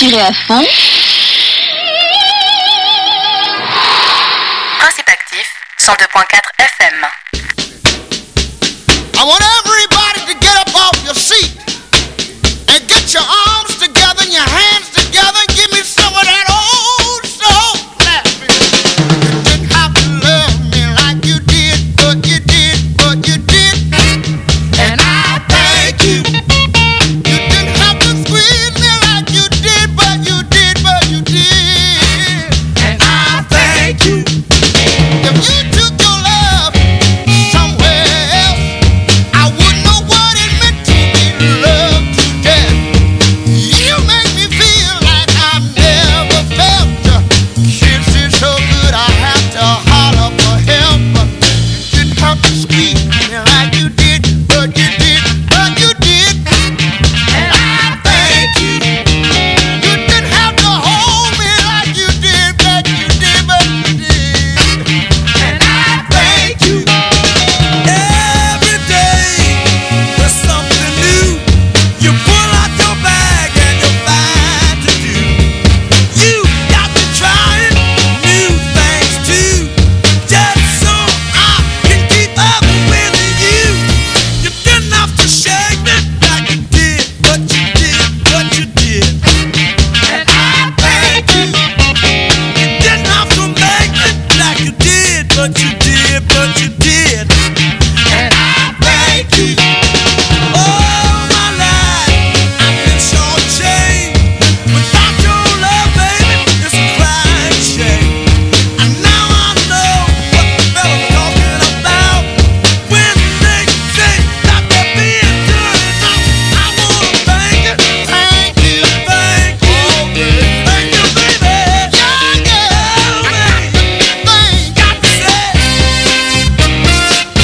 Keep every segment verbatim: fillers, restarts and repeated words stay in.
tirez à fond. Principe actif, cent deux point quatre F M. I want everybody to get up off your seat and get your arms together and your hands together and give me some of that old soul clapping. You didn't have to love me like you did, but you did, but you did. And I thank you. You didn't have to squeeze me like you did, but you did, but you did. And I thank you. If you took your love somewhere else, I wouldn't know what it meant to be loved to death. You make me feel like I've never felt you. Kiss is so good I have to holler for help. You didn't have to squeeze me like you did, but you did, but you did. And I thank you. You didn't have to hold me like you did, but you did, but you did. And I thank you. Every day there's something new. You pull out your bag and you find to do. You got to try new things too, just so I can keep up with you. You didn't have to shake me like you did, but you did, but you did. And I thank you. You didn't have to make me like you did, but you did, but you did. And I thank you. All my life I've been shortchanged. Without your love, baby, it's a crying shame. And now I know what the fella's talking about when they say that they're being good enough. I wanna thank you, Thank you. thank you, thank you, baby. Yeah, yeah. Oh, man, Thank got to say.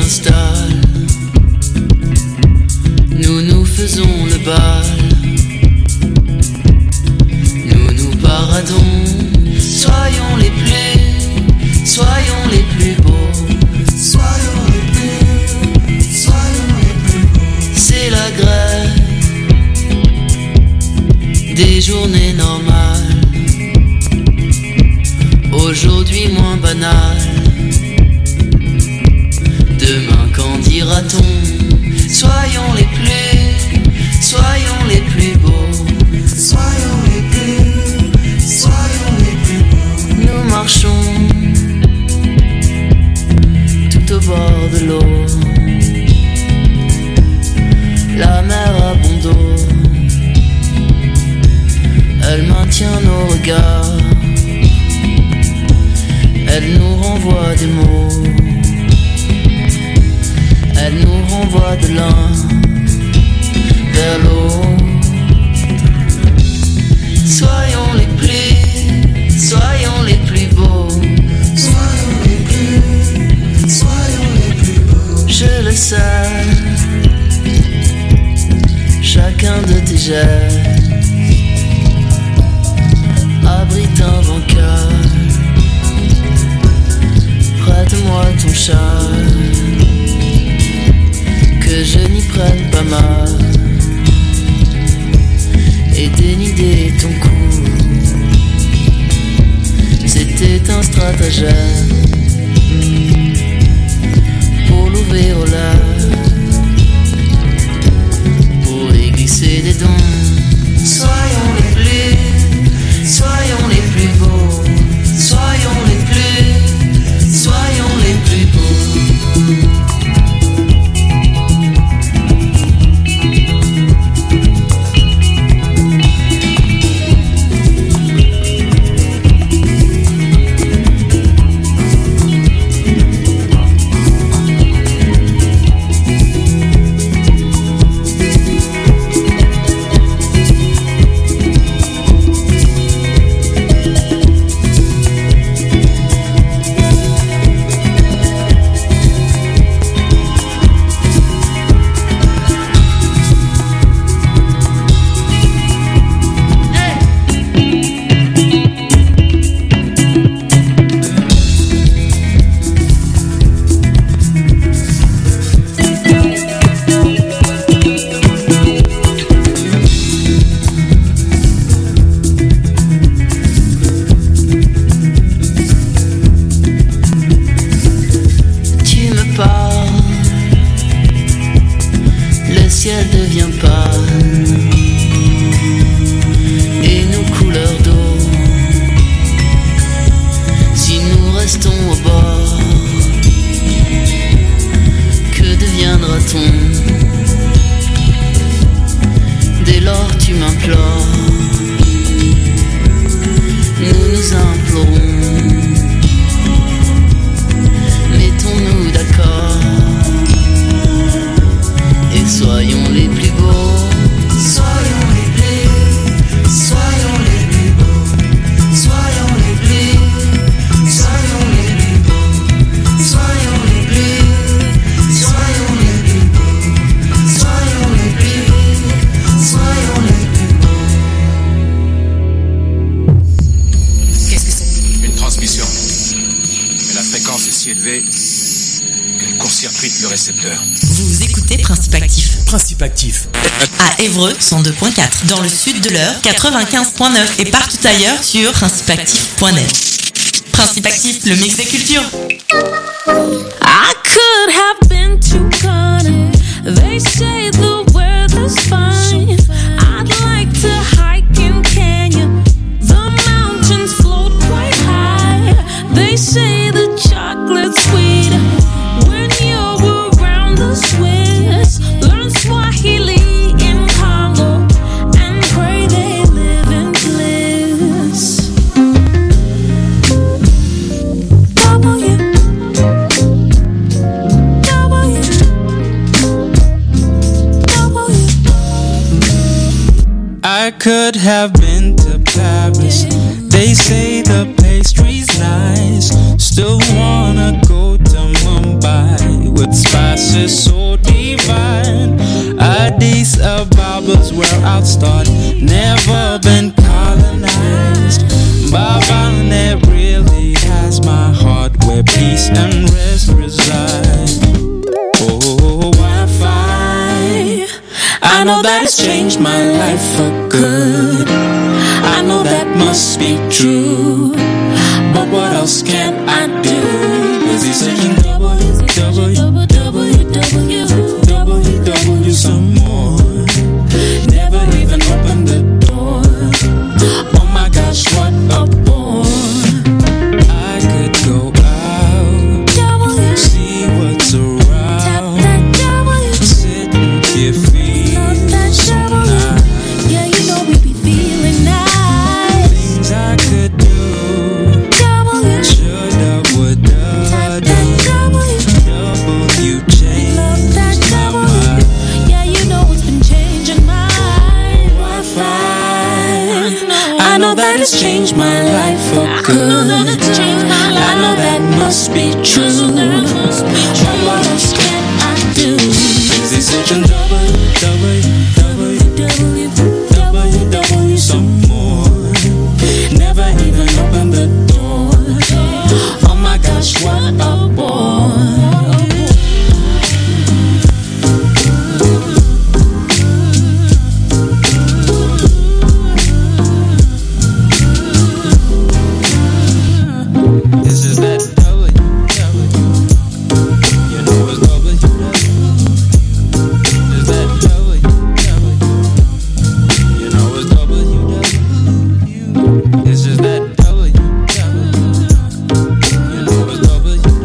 installe. Nous nous faisons le bal. Nous nous paradons. Soyons les plus, soyons les plus beaux. Soyons les plus, soyons les plus beaux. C'est la grève des journées normales. Aujourd'hui moins banal. Demain qu'en dira-t-on? Soyons les plus, soyons les plus beaux. Soyons les plus, soyons les plus beaux. Nous marchons tout au bord de l'eau. La mer a bon dos. Elle maintient nos regards. Elle nous renvoie des mots. Elle nous renvoie de l'un vers l'autre. Soyons les plus, soyons les plus beaux. Soyons les plus, soyons les plus beaux. Je le sais, chacun de tes gestes abrite un vainqueur. Prête-moi ton châle, que je n'y prenne pas mal, et dénider ton cou. C'était un stratagème pour l'ouvrir au large, pour y glisser des dons. Soyons les plus, soyons les plus beaux. Soyons les plus, soyons les plus beaux. À Évreux, cent deux point quatre. Dans le sud de l'Eure, quatre-vingt-quinze point neuf. Et partout ailleurs sur principe actif point net. Principe Actif, le mix des cultures. I could have been to Connie. They say the weather's fine. I'd like to hike in Kenya. The mountains float quite high. They say the chocolate's sweet when you're around the Swiss. Learn Swahili. I could have been to Paris. They say the pastry's nice. Still wanna go to Mumbai with spice. classes so divine. Addis Ababa's where I'll start. Never been colonized. Baba Net really has my heart, where peace and rest reside. Oh, Wi-Fi, I know that it's changed my life for good. I know that must be true, but what else can I do? Busy searching W W W W W some more. Never even opened the door. Oh my gosh, what a bore. I could go out, see what's around, sit and get feeling so nice. Yeah, you know we be feeling nice. Things I could do, shoulda, woulda, do. Double, you changed my mind. Yeah, you know it's been changing my Wi-Fi. I know that it's changed my life for good. I know that must be true. But what else can I do? Busy searching W W W W W some more. Never even opened the door. Oh my gosh, what a bore. This is that W W, you know it's W W. This is that W W, you know it's W W. This is that W W, you know it's W W.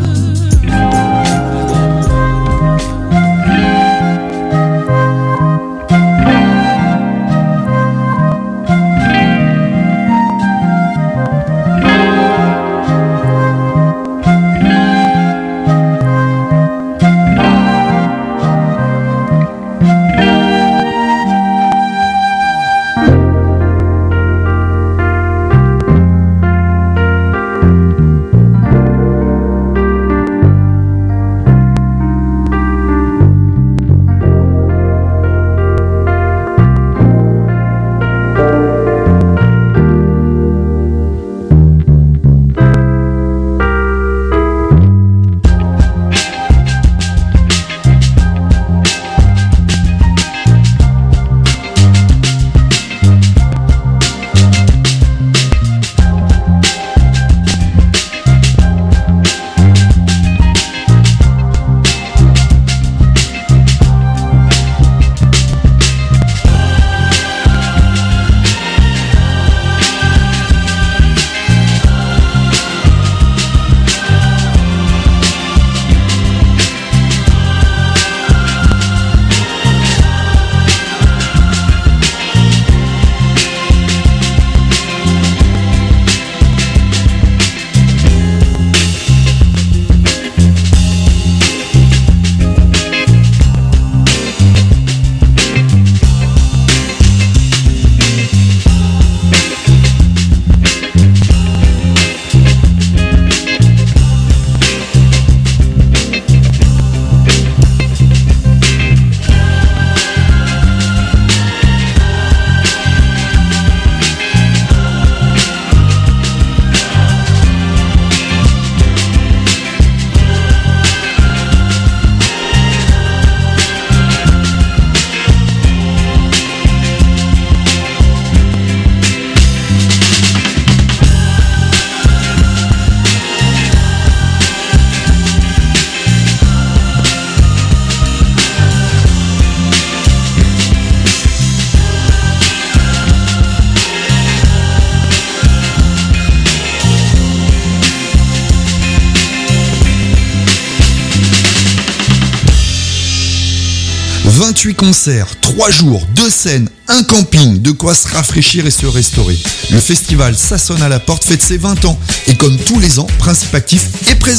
vingt-huit concerts, trois jours, deux scènes, un camping, de quoi se rafraîchir et se restaurer. Le festival Ça sonne à la porte fête ses vingt ans et comme tous les ans, Principe Actif est présent.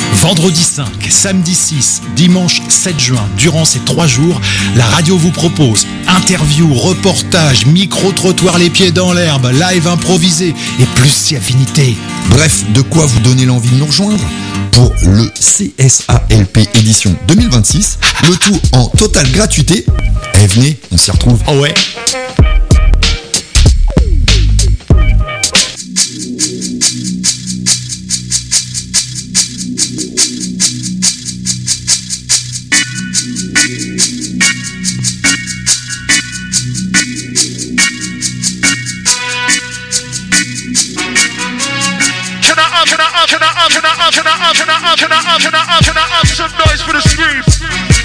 Vendredi cinq, samedi six, dimanche sept juin, durant ces trois jours, la radio vous propose interviews, reportages, micro-trottoirs les pieds dans l'herbe, live improvisé et plus si affinité. Bref, de quoi vous donner l'envie de nous rejoindre pour le C S A L P édition deux mille vingt-six, le tout en totale gratuité. Eh venez, on s'y retrouve. Oh ouais. Some noise for the streets.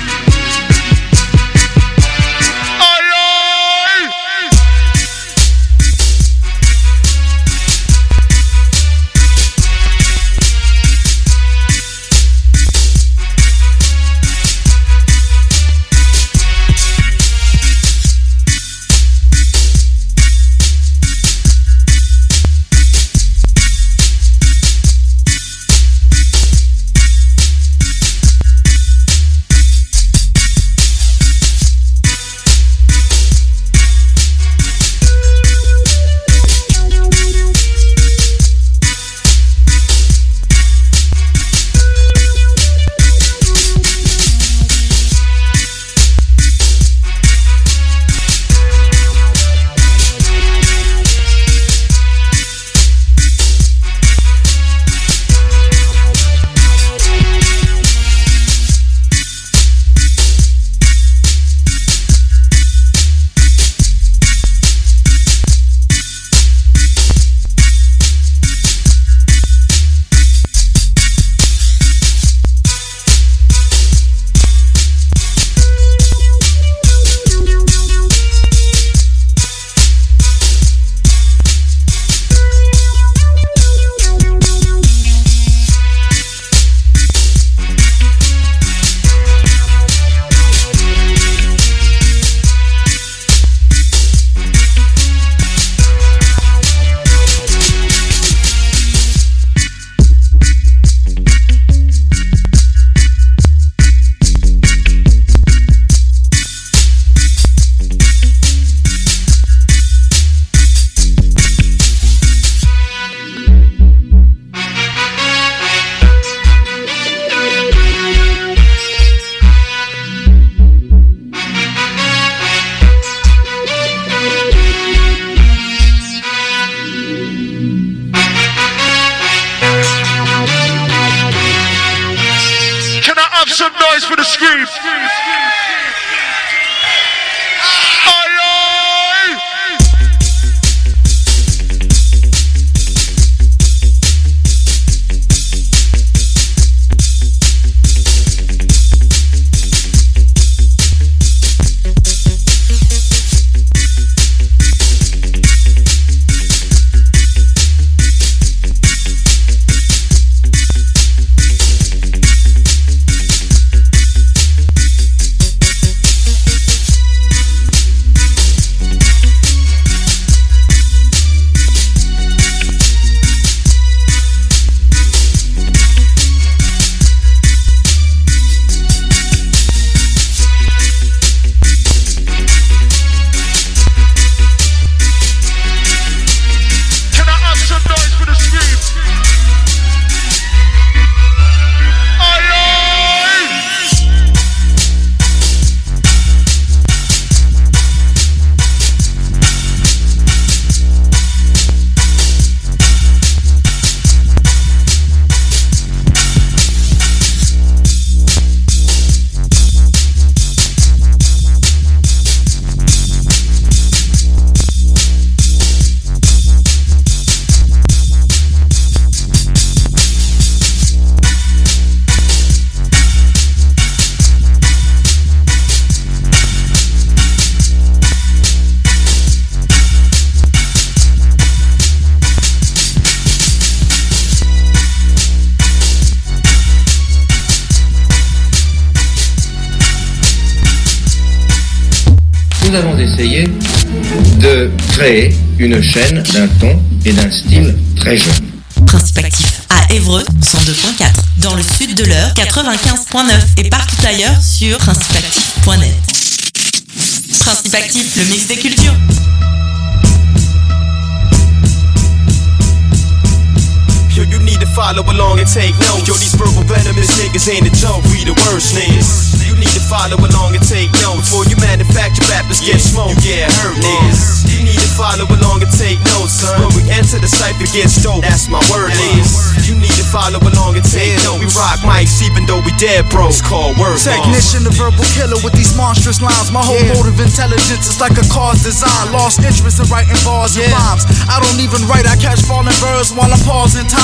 Some noise for the scream. Nous avons essayé de créer une chaîne d'un ton et d'un style très jeune. Principe actif à à Évreux cent deux point quatre, dans le sud de l'Eure quatre-vingt-quinze point neuf et partout ailleurs sur principe actif point net. Principe Actif, le mix des cultures. Yo, you need to follow along and take notes. Yo, these verbal venomous niggas ain't a joke. We the worst niggas. You need to follow along and take notes. Before you manufacture rappers get smoked, you get hurt niggas. You need to follow along and take notes, son. When we enter the cypher, get stoked. That's my word, niggas. You need to follow along and take notes. We rock mics even though we dead, bro. It's called word. Technician, the verbal killer with these monstrous lines. My whole yeah. mode of intelligence is like a car's design. Lost interest in writing bars yeah. and rhymes. I don't even write, I catch falling birds while I'm pausing time.